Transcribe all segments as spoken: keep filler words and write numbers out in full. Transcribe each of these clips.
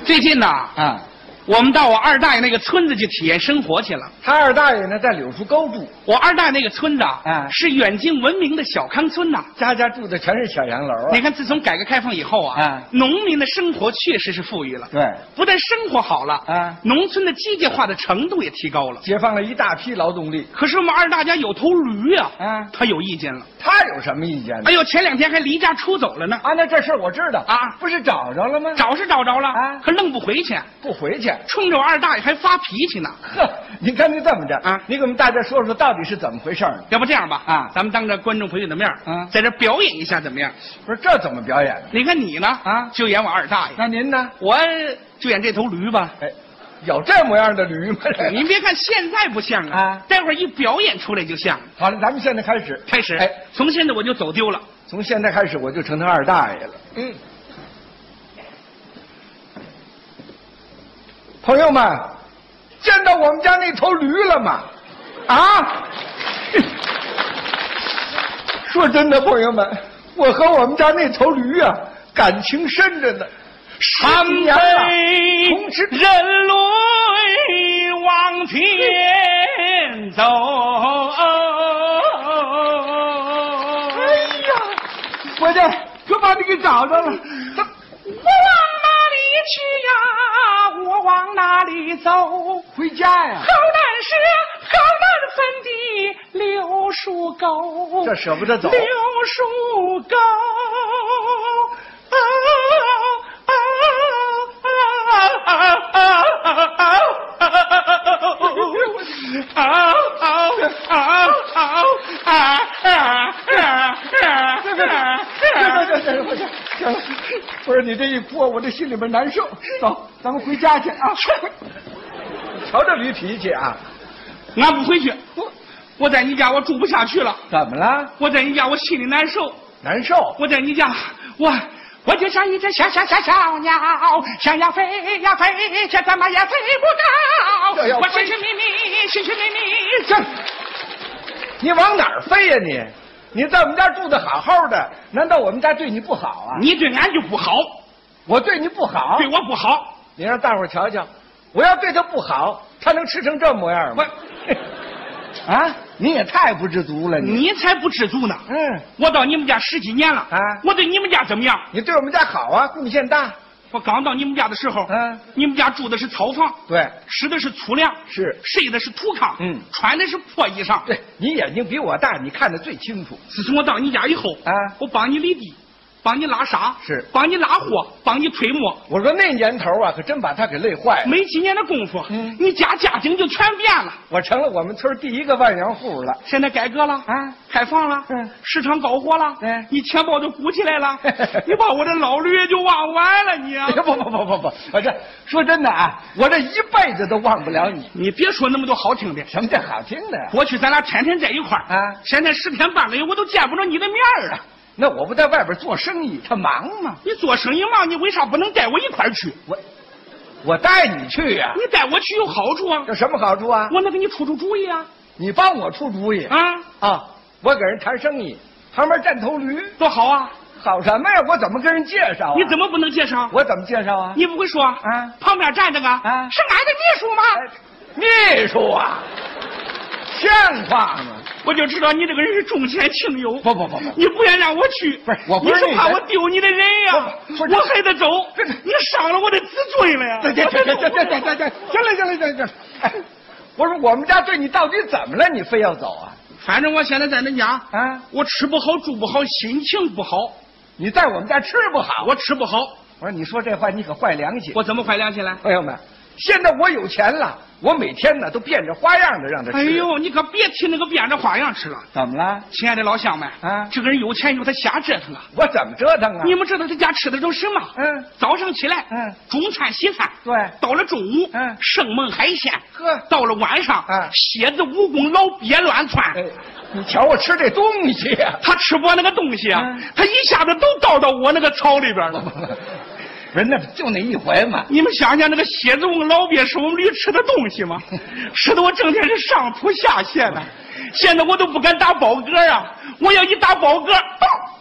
最近呢， 啊， 我们到我二大爷那个村子去体验生活去了。 他二大爷呢在柳树沟住， 我二大爷那个村子啊是远近闻名的小康村呐、 家家住的全是小洋楼啊。 你看，自从改革开放以后啊， 啊农民的生活确实是富裕了。 对， 不但生活好了， 啊农村的机械化的程度也提高了。 解放了一大批劳动力。 可是我们二大家有头驴啊， 啊他有意见了。 他有什么意见呢？ 哎呦，前两天还离家出走了呢。 啊，那这事儿我知道啊不是找着了吗？ 找是找着了， 啊可愣不回去， 不回去。 冲着我二大爷还发脾气呢。 呵，你看你这么着啊你给我们大家说说到底是怎么回事呢？ 要不这样吧， 啊咱们当着观众朋友的面， 啊在这表演一下怎么样？ 不是这怎么表演呢？ 你看你呢， 啊就演我二大爷， 那您呢？ 我就演这头驴吧。 哎，有这模样的驴吗？ 您别看现在不像啊， 啊待会儿一表演出来就像。 好了，咱们现在开始。 开始， 哎， 从现在我就走丢了。 从现在开始我就成他二大爷了。 嗯， 朋友们，见到我们家那头驴了吗？啊！说真的，朋友们，我和我们家那头驴啊，感情深着呢。 三年了， 杯同时人类往前走。 哎呀，我这可把你给找着了。 我往哪里去呀？我往哪里走？ 回家呀！ 好难是好难分的柳树沟， 这舍不得走。 柳树沟。 不是你这一哭，我这心里边难受。走，咱们回家去啊！瞧这驴脾气啊！ 俺不回去，我我在你家我住不下去了。 怎么了？ 我在你家我心里难受。 难受？ 我在你家我。我就像一只小小小小鸟，想要飞呀飞，却怎么也飞不高。我寻寻觅觅，寻寻觅觅。 这，你往哪儿飞呀你？你在我们家住的好好的，难道我们家对你不好啊？ 你对俺就不好， 我对你不好， 对我不好。 你让大伙儿瞧瞧，我要对他不好，他能吃成这模样吗？啊！你也太不知足了，你你才不知足呢。 嗯， 我到你们家十几年了啊， 我对你们家怎么样？ 你对我们家好啊，贡献大。 我刚到你们家的时候， 嗯， 你们家住的是草房， 对， 吃的是粗粮， 是睡的是土炕， 嗯， 穿的是破衣裳。 对，你眼睛比我大，你看得最清楚。 自从我到你家以后， 啊， 我帮你犁地，帮你拉沙， 是帮你拉货，帮你推磨。 我说那年头啊，可真把他给累坏了。 没几年的功夫， 嗯， 你家家境就全变了。 我成了我们村第一个万元户了。 现在改革了啊， 开放了， 嗯， 市场高活了， 嗯， 你钱包就鼓起来了，你把我的老驴也就忘完了你啊！ 不不不不不，我这说真的啊，我这一辈子都忘不了你。 你别说那么多好听的， 什么叫好听的？ 过去咱俩天天在一块儿啊， 现在十天半个月我都见不着你的面儿啊。 那我不在外边做生意，他忙吗？ 你做生意忙，你为啥不能带我一块儿去？ 我我带你去呀、啊！ 你带我去有好处啊！ 有什么好处啊？ 我能给你出出主意啊！ 你帮我出主意啊啊！我给人谈生意，旁边站头驴， 多好啊！ 好什么呀？我怎么跟人介绍啊？ 你怎么不能介绍？ 我怎么介绍啊？ 你不会说啊？ 旁边站着个啊， 是俺的秘书吗？ 秘书啊，像话吗？ 我就知道你这个人是重钱轻友。 不不不不， 你不愿让我去， 不是我不是你是怕我丢你的人呀？我还得走，你伤了我的自尊了呀！ 对对对对对对对对，行了行了行了，哎，我说我们家对你到底怎么了？你非要走啊？ 反正我现在在那家啊， 我吃不好住不好，心情不好。 你在我们家吃不好， 我吃不好。 我说你说这话你可坏良心。 我怎么坏良心了？ 朋友们，现在我有钱了，我每天呢都变着花样的让他吃。 哎呦，你可别提那个变着花样吃了。 怎么了？ 亲爱的老乡们啊， 这个人有钱以后他瞎折腾啊。 我怎么折腾啊？ 你们知道他家吃的都什么？ 嗯， 早上起来， 嗯， 中餐西餐， 对， 到了中午， 嗯， 生猛海鲜， 呵， 到了晚上， 嗯， 蝎子蜈蚣老鳖乱窜。 哎，你瞧我吃这东西呀、啊， 他吃不完那个东西啊， 嗯、 他一下子都倒到我那个草里边了。 人那就那一回嘛。 你们想想，那个蝎子蜈老鳖是我们驴吃的东西吗？吃的我整天是上吐下泻的。现在我都不敢打饱嗝啊！我要一打饱嗝，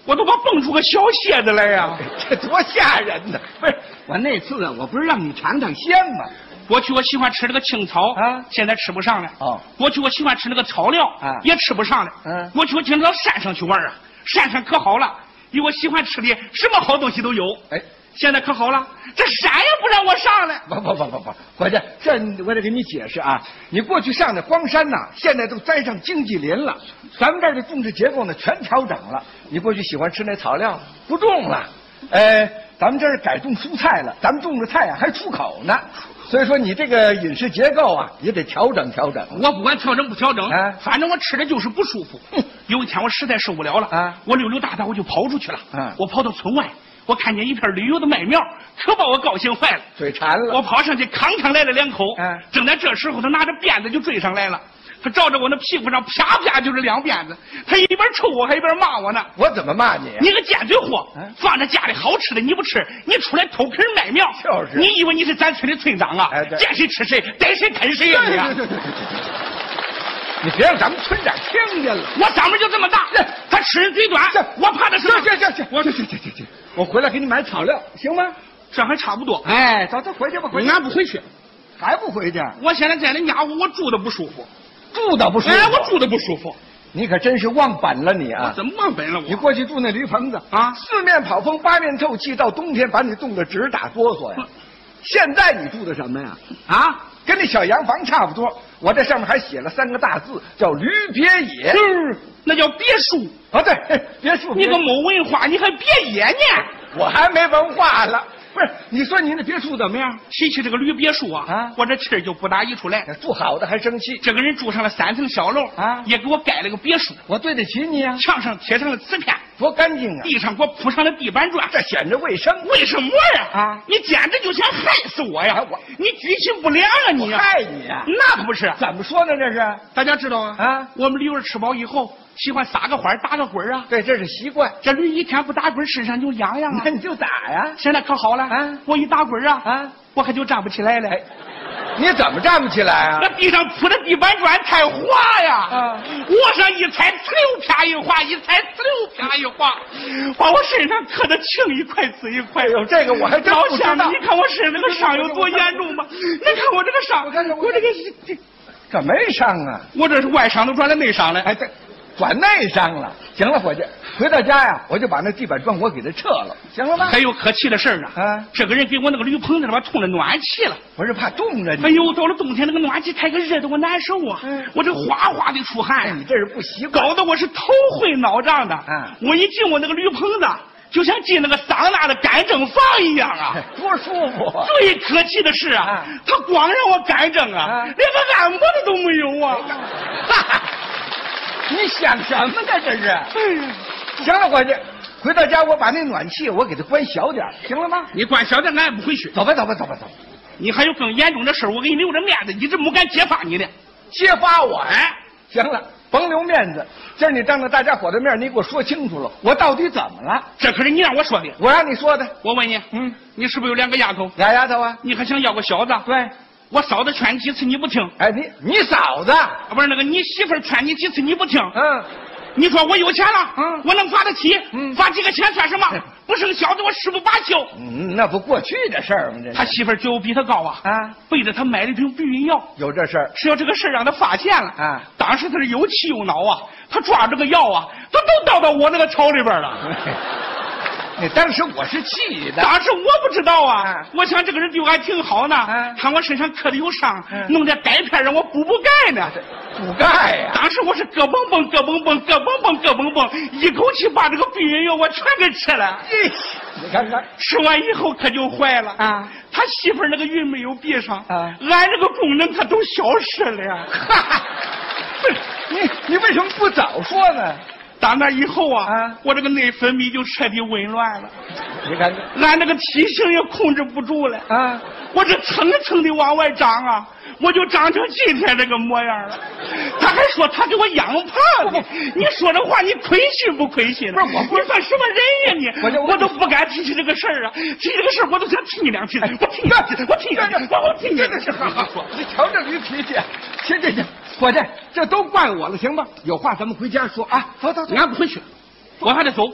我都把蹦出个小蝎子来呀！ 这多吓人呢！不是我那次啊，我不是让你尝尝鲜吗？ 过去我喜欢吃那个青草啊， 现在吃不上了。 哦， 过去我喜欢吃那个草料啊， 也吃不上了。 嗯， 过去我经常到山上去玩啊，山上可好了，有我喜欢吃的，什么好东西都有。 哎， 现在可好了，这山也不让我上了。 不不不不不，伙计，这我得给你解释啊！你过去上的荒山呐，现在都栽上经济林了，咱们这儿的种植结构呢全调整了。你过去喜欢吃那草料，不种了。呃，咱们这儿改种蔬菜了，咱们种的菜啊还出口呢。所以说你这个饮食结构啊也得调整调整。 我不管调整不调整， 啊， 反正我吃的就是不舒服。有一天我实在受不了了， 啊， 我溜溜达达我就跑出去了。 啊， 我跑到村外，我看见一片旅游的麦苗，可把我高兴坏了， 嘴馋了。 我跑上去康康来了两口。 啊， 正在这时候，他拿着鞭子就追上来了。他照着我那屁股上啪啪就是两鞭子，他一边抽我还一边骂我呢。 我怎么骂你啊？ 你个贱嘴货！ 啊， 放着家里好吃的你不吃，你出来偷啃麦苗。 就是。 你以为你是咱村的村长啊？ 哎， 见谁吃谁，逮谁啃谁呀！你啊！ 对对对对对，你别让咱们村长听见了。 我嗓门就这么大，他吃人嘴短，我怕的是。 行行行行，我行行行行行，我回来给你买草料，行吗？ 这还差不多。 哎，走走回去吧，回去。 俺不回去， 还不回去？ 我现在在那家屋，我住的不舒服。 住的不舒服， 哎，我住的不舒服。 你可真是忘本了你啊！ 我怎么忘本了？我你过去住那驴棚子啊， 四面跑风，八面透气，到冬天把你冻得直打哆嗦呀。现在你住的什么呀？啊，跟那小洋房差不多。我这上面还写了三个大字，叫驴别野。 嗯，那叫别墅。 哦，对，别墅。 你个没文化，你还别野呢？ 我还没文化了。不是，你说你那别墅怎么样？ 提起这个驴别墅啊，啊，我这气儿就不打一处来。 住好的还生气。 这个人住上了三层小楼啊，也给我盖了个别墅。 我对得起你啊！ 墙上贴上了瓷片， 多干净啊！ 地上给我铺上了地板砖， 这显着卫生。 为什么呀？啊，你简直就想害死我呀！我，你居心不良啊你！ 我害你啊？ 那可不是。 怎么说呢？这是大家知道啊？ 啊， 我们驴儿吃饱以后喜欢撒个欢打个滚啊。 对，这是习惯。 这驴一天不打滚，身上就痒痒啊。 那你就打呀！ 现在可好了啊！我一打滚啊啊，我可就站不起来了。哎， 你怎么站不起来啊？ 那地上铺的地板砖太滑呀！啊，我上一踩，呲溜啪一滑，一踩，呲溜啪一滑，把我身上磕的青一块紫一块。 哎呦，这个我还真不知道。 你看我身上这个伤有多严重吗？你看我这个伤， 我看看我这个这这没伤啊！ 我这是外伤都转了内伤了。 哎，这转内伤了。行了，伙计，回到家呀，我就把那地板砖我给它撤了，行了吧？ 还有可气的事呢。 啊， 这个人给我那个驴棚子里边通了暖气了。 我是怕冻着你。 哎呦，到了冬天那个暖气太个热的我难受啊！嗯，我这哗哗的出汗呀、 哎。你这是不习惯， 搞得我是头昏脑胀的。啊，我一进我那个驴棚子，就像进那个桑拿的干蒸房一样啊， 多舒服！ 最可气的是啊，啊他光让我干蒸啊，啊连个按摩的都没有啊！ 哈哈，你想什么呢？这是？ 哎呀， 行了，伙计，回到家我把那暖气我给它关小点，行了吗？ 你关小点，俺也不回去。 走吧，走吧，走吧，走吧。 你还有更严重的事，我给你留着面子，一直没敢揭发你的。 揭发我？哎，行了。甭留面子，今儿你当着大家伙的面，你给我说清楚了，我到底怎么了？ 这可是你让我说的， 我让你说的。 我问你，嗯，你是不是有两个丫头？ 俩丫头啊？ 你还想要个小子？ 对， 我嫂子劝你几次你不听。 哎，你你嫂子不是那个你媳妇劝你几次你不听？ 嗯， 你说我有钱了，嗯，我能发得起， 嗯， 发几个钱算什么？不生小子我誓不罢休。 嗯，那不过去的事儿吗？这他媳妇觉悟比他高啊，啊，背着他买了一瓶避孕药。 有这事儿？ 只要这个事儿让他发现了啊， 当时他是又气又恼啊，他抓这个药啊，他都倒到我那个槽里边了。 你当时我是气的， 当时我不知道啊，啊我想这个人对我还挺好呢，啊、看我身上磕的有伤，啊、弄点钙片让我补补钙呢。 补钙呀！ 当时我是咯嘣嘣咯嘣嘣咯嘣嘣咯嘣嘣，一口气把这个避孕药我全给吃了。 你看看， 吃完以后可就坏了啊！他媳妇儿那个孕没有闭上啊，俺这个功能可都消失了呀。 哈哈，不是你，你为什么不早说呢？ 打那以后啊，啊我这个内分泌就彻底紊乱了。 你看看， 俺这个体型也控制不住了啊！我这蹭蹭的往外长啊，我就长成今天这个模样了。他还说他给我养胖的，你说这话你亏心不亏心？ 不是我， 你算什么人呀你？我我都不敢提起这个事儿啊！提这个事儿我都想踢你两踢，我踢你两踢，我踢你两踢，我踢你两踢。好好说， 你瞧这驴脾气，行行行，伙计，这都怪我了，行吧？有话咱们回家说啊！走走走， 俺不回去，我还得走。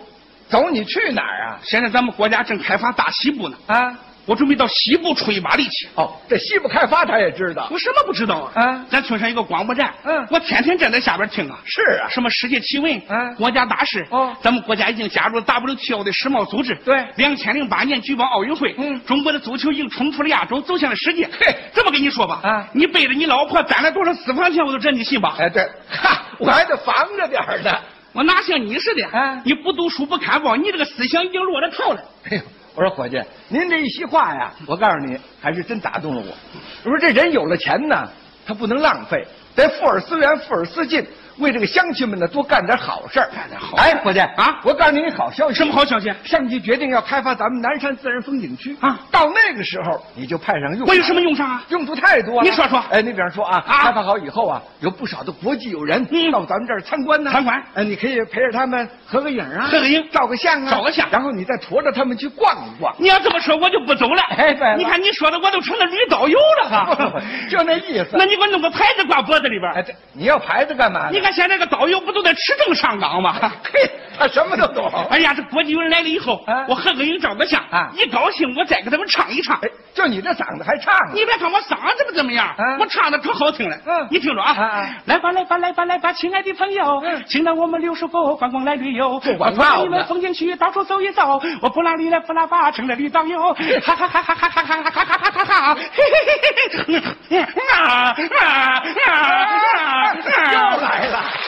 走，你去哪儿啊？ 现在咱们国家正开发大西部呢。 啊， 我准备到西部出一把力气。 哦，这西部开发他也知道。 我什么不知道啊？ 啊， 咱村上有个广播站， 嗯， 我天天站在下边听啊。 是啊， 什么世界奇闻， 嗯， 国家大事， 哦， 咱们国家已经加入了 W T O 的世贸组织。 对， 两千零八年举办奥运会， 嗯， 中国的足球已经冲出了亚洲，走向了世界。 嘿， 这么跟你说吧， 啊， 你背着你老婆攒了多少私房钱，我都真你信吧？ 哎，对，哈，我还得防着点儿呢。 我哪像你似的， 啊， 你不读书不看报，你这个思想已经落了套了。 哎呦，我说伙计，您这一席话呀，我告诉你，还是真打动了我。我说这人有了钱呢，他不能浪费，得富而思源，富而思进，为这个乡亲们呢多干点好事儿。 干点好事。 哎，伙计啊， 我告诉你一好消息。 什么好消息？ 上级决定要开发咱们南山自然风景区啊， 到那个时候你就派上用。 我有什么用上啊？ 用处太多了。 你说说。 哎，你比方说啊， 啊， 开发好以后啊，有不少的国际友人嗯到咱们这儿参观呢。 参观。 哎，你可以陪着他们合个影啊， 合个影， 照个相啊， 照个相， 然后你再驮着他们去逛一逛。 你要这么说，我就不走了。 哎，对了， 你看你说的，我都成了驴导游了哈。 就那意思。 那你给我弄个牌子挂脖子里边。 哎，对，你要牌子干嘛？ 你看现在个导游不都得持证上岗吗？ 嘿，他什么都懂。 哎呀，这国际友人来了以后， 啊、 我合个影照个相啊， 一高兴我再给他们唱一唱。 哎，就你这嗓子还唱、啊？ 你别看我嗓子不怎么样， 啊、 我唱的可好听了。 嗯， 你听着啊， 啊啊来吧来吧来吧来吧，亲爱的朋友， 嗯， 请到我们六十沟观光来旅游， 我带你们风景区到处走一走，我不拉里来不拉巴成了驴导游，哈哈哈哈哈哈哈哈哈哈哈哈，嘿嘿嘿嘿，啊啊啊啊！ 又来了。